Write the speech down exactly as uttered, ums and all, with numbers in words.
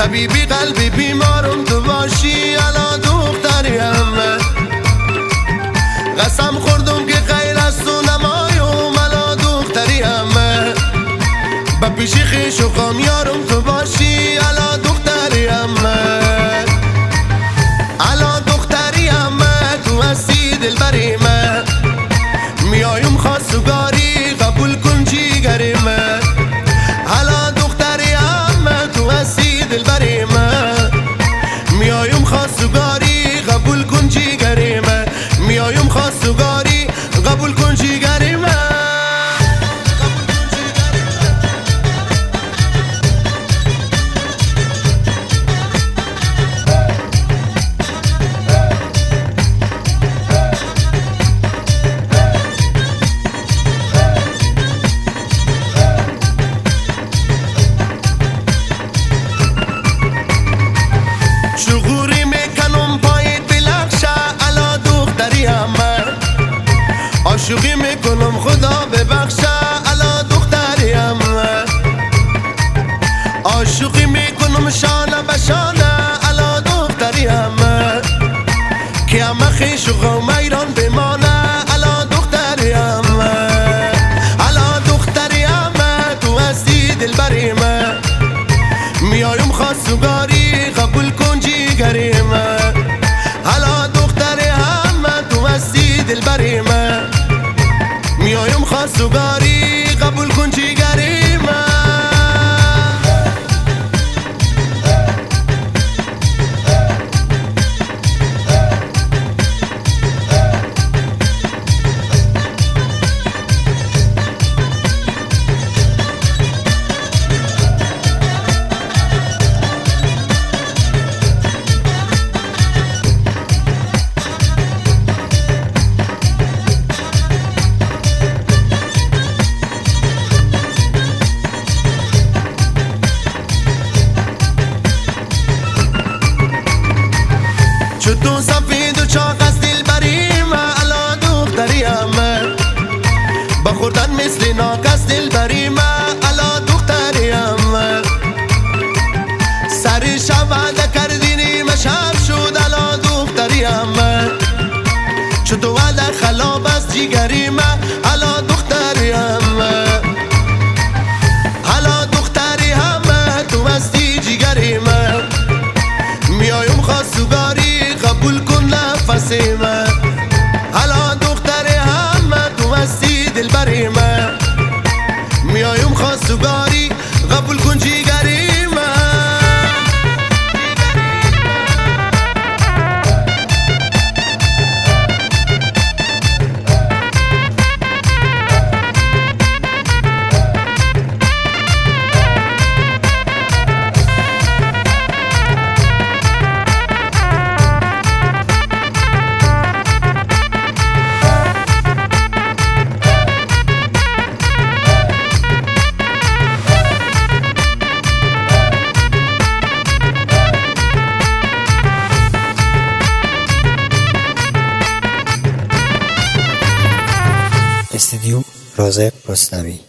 حبیبی قلبی بیمارم تو باشی الا دختریم. قسم خوردم که غیر از تو نمایم الا دختریم. با پیشی خیش و قامیارم تو باشی الا دختریم. الا دختریم تو هستی دلبریم. میایم خواستگاری قبول کن جیگریم. الا دختریم تو هستی دلبریم. میایم خواستگاری قبول کن جیگریم. میایم خواستگاری قبول کن جیگریم. شغوری میکنم پایت بلخشه الا دختریم. عاشقی میکنم خدا ببخشه الا دختریم. عاشقی میکنم شانه بشانه الا دختریم. که همه خیش و قوم ایران بمانه الا دختریم. الا دختریم تو هستی دلبریم. میایم خواستگاری قبول کن جیگریم. الا دختریم تو هستی دلبریم. میایم خواستگاری قبول کن جیگریم. تو سفید و چاق از دلبریم الا دختریم. با خوردن مثل ناک از دلبریم الا دختریم. سر شب وعده کردیم شب شد الا دختریم. چو تو وعده خلاب از جیگریم الا دختریم. الا دختریم تو هستی جیگریم. میایم خواستگاری قبول کن نفسیم. الا دختریم تو هستی دلبریم. میایم خواستگاری قبول کن جیگریم. استودیو راز رستمی.